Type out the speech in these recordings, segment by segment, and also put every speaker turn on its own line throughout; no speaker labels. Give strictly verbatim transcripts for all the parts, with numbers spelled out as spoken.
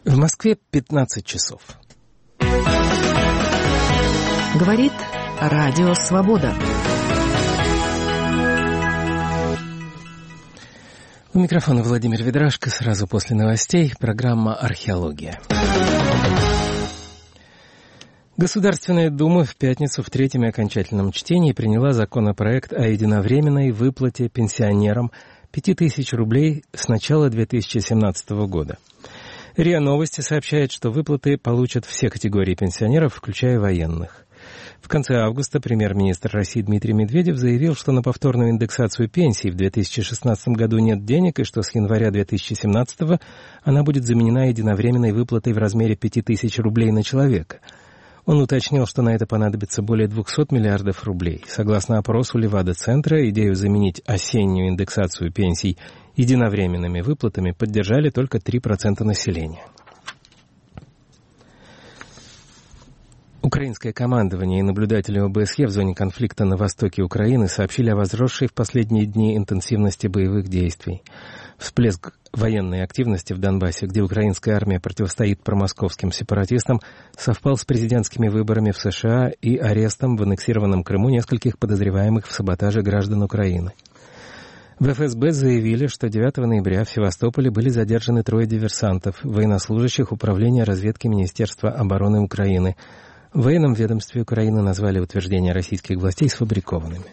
В Москве пятнадцать часов.
Говорит Радио Свобода.
У микрофона Владимир Ведрашко. Сразу после новостей программа «Археология». Государственная Дума в пятницу в третьем и окончательном чтении приняла законопроект о единовременной выплате пенсионерам пяти тысяч рублей с начала две тысячи семнадцатого года. РИА Новости сообщает, что выплаты получат все категории пенсионеров, включая военных. В конце августа премьер-министр России Дмитрий Медведев заявил, что на повторную индексацию пенсий в две тысячи шестнадцатом году нет денег, и что с января две тысячи семнадцатого она будет заменена единовременной выплатой в размере пяти тысяч рублей на человека. Он уточнил, что на это понадобится более двухсот миллиардов рублей. Согласно опросу Левада-центра, идею заменить осеннюю индексацию пенсий единовременными выплатами поддержали только три процента населения. Украинское командование и наблюдатели ОБСЕ в зоне конфликта на востоке Украины сообщили о возросшей в последние дни интенсивности боевых действий. Всплеск военной активности в Донбассе, где украинская армия противостоит промосковским сепаратистам, совпал с президентскими выборами в США и арестом в аннексированном Крыму нескольких подозреваемых в саботаже граждан Украины. В эф эс бэ заявили, что девятого ноября в Севастополе были задержаны трое диверсантов, военнослужащих Управления разведки Министерства обороны Украины. В военном ведомстве Украины назвали утверждения российских властей сфабрикованными.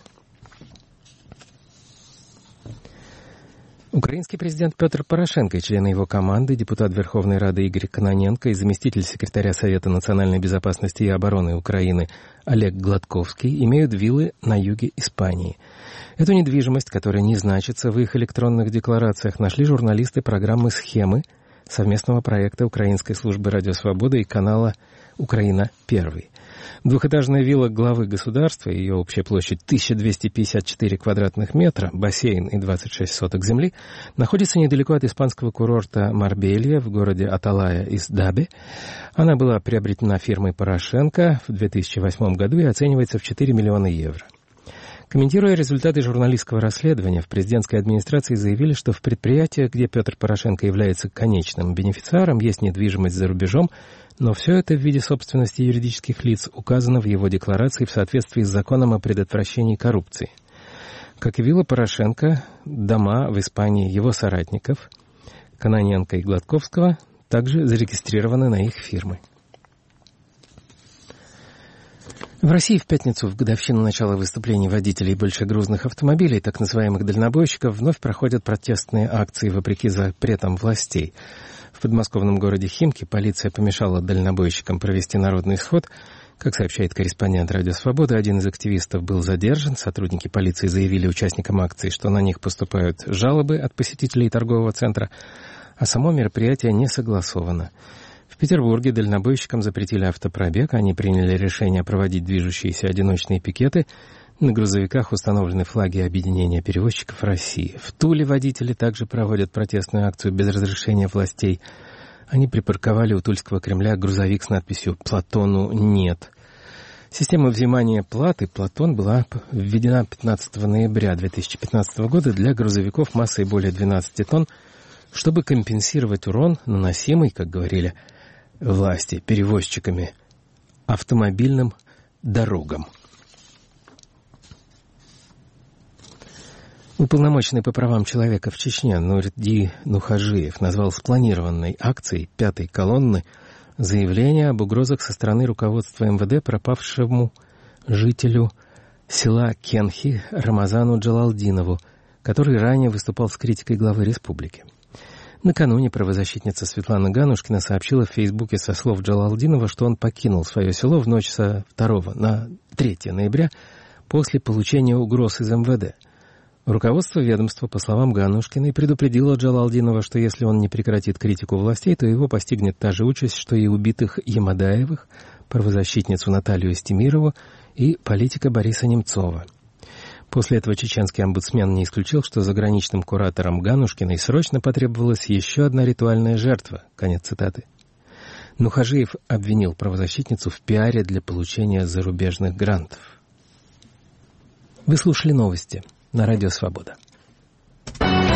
Украинский президент Петр Порошенко и члены его команды, депутат Верховной Рады Игорь Кононенко и заместитель секретаря Совета национальной безопасности и обороны Украины Олег Гладковский имеют виллы на юге Испании. Эту недвижимость, которая не значится в их электронных декларациях, нашли журналисты программы «Схемы» совместного проекта Украинской службы «Радио Свобода» и канала «Украина Первый». Двухэтажная вилла главы государства, ее общая площадь тысяча двести пятьдесят четыре квадратных метра, бассейн и двадцать шесть соток земли, находится недалеко от испанского курорта Марбелья в городе Аталая из Дабе. Она была приобретена фирмой Порошенко в две тысячи восьмом году и оценивается в четыре миллиона евро. Комментируя результаты журналистского расследования, в президентской администрации заявили, что в предприятиях, где Петр Порошенко является конечным бенефициаром, есть недвижимость за рубежом, но все это в виде собственности юридических лиц указано в его декларации в соответствии с законом о предотвращении коррупции. Как и вилла Порошенко, дома в Испании его соратников, Кононенко и Гладковского, также зарегистрированы на их фирмы. В России в пятницу, в годовщину начала выступлений водителей большегрузных автомобилей, так называемых дальнобойщиков, вновь проходят протестные акции вопреки запретам властей. В подмосковном городе Химки полиция помешала дальнобойщикам провести народный сход. Как сообщает корреспондент «Радио Свобода», один из активистов был задержан. Сотрудники полиции заявили участникам акции, что на них поступают жалобы от посетителей торгового центра, а само мероприятие не согласовано. В Петербурге дальнобойщикам запретили автопробег, они приняли решение проводить движущиеся одиночные пикеты. На грузовиках установлены флаги Объединения перевозчиков России. В Туле водители также проводят протестную акцию без разрешения властей. Они припарковали у Тульского Кремля грузовик с надписью «Платону нет». Система взимания платы «Платон» была введена пятнадцатого ноября две тысячи пятнадцатого года для грузовиков массой более двенадцати тонн, чтобы компенсировать урон, наносимый, как говорили власти, перевозчиками, автомобильным дорогам. Уполномоченный по правам человека в Чечне Нурди Нухажиев назвал спланированной акцией пятой колонны заявление об угрозах со стороны руководства эм вэ дэ пропавшему жителю села Кенхи Рамазану Джалалдинову, который ранее выступал с критикой главы республики. Накануне правозащитница Светлана Ганушкина сообщила в Фейсбуке со слов Джалалдинова, что он покинул свое село в ночь со второго на третье ноября после получения угроз из эм вэ дэ. Руководство ведомства, по словам Ганушкиной, предупредило Джалалдинова, что если он не прекратит критику властей, то его постигнет та же участь, что и убитых Ямадаевых, правозащитницу Наталью Истемирову и политика Бориса Немцова. После этого чеченский омбудсмен не исключил, что заграничным кураторам Ганушкиной срочно потребовалась еще одна ритуальная жертва. Конец цитаты. Нухажиев обвинил правозащитницу в пиаре для получения зарубежных грантов. Вы слушали новости на Радио Свобода.